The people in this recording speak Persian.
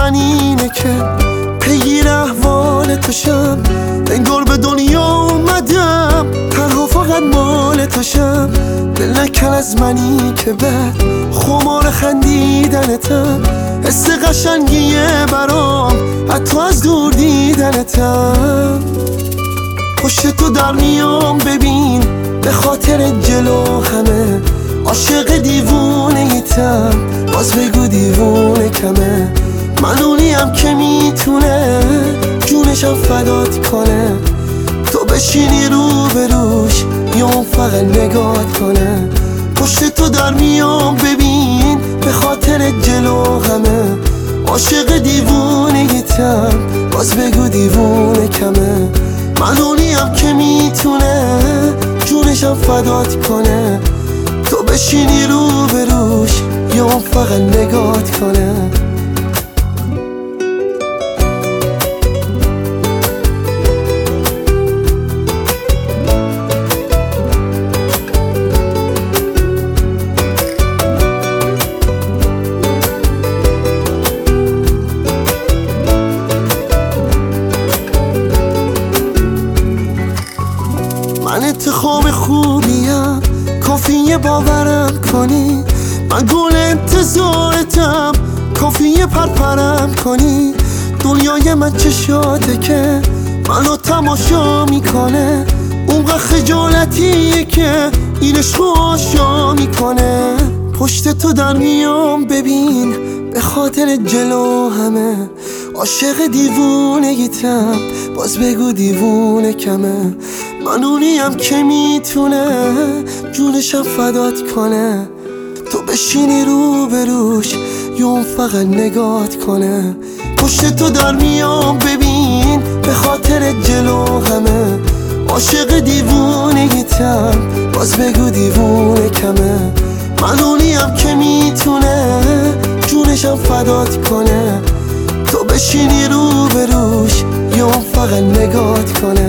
من اینه که پیگیر احوال توشم، انگار به دنیا اومدم تنها فقط مال توشم. دل نکن از منی که بعد خمار خندیدنتم، حس قشنگیه برام حتی از دور دیدنتم. پشت تو در میام ببین به خاطر جلو همه، عاشق دیوونه ایتم باز بگو دیوونه کمه. من اونیم که میتونه جونشم فدات کنه، تو بشینی رو بروش یا اون فقط نگات کنه. پشت تو در میام ببین به خاطر جلو همه، عاشق دیوونه ایتم باز بگو دیوونه کمه. من اونیم که میتونه جونشم فدات کنه، تو بشینی رو بروش یا اون فقط نگات کنه. من انتخاب خوبیم کافیه باورم کنی، من گل انتظارتم کافیه پرپرم کنی. دنیای من چشاته که منو تماشا میکنه، اونقدر خجالتیه که این عشق آشا میکنه. پشت تو در میام ببین به خاطر جلو همه، عاشق دیوونه گیتم باز بگو دیوونه کمه. من اونیم که میتونه جونشم فدات کنه، تو بشینی رو بروش یا اون فقط نگات کنه. پشت تو در میام ببین به خاطر جلو همه، عاشق دیوونه گیتم باز بگو دیوونه کمه. من اونیم که میتونه جونشم فدات کنه، تو بشینی رو بروش یا اون فقط نگات کنه.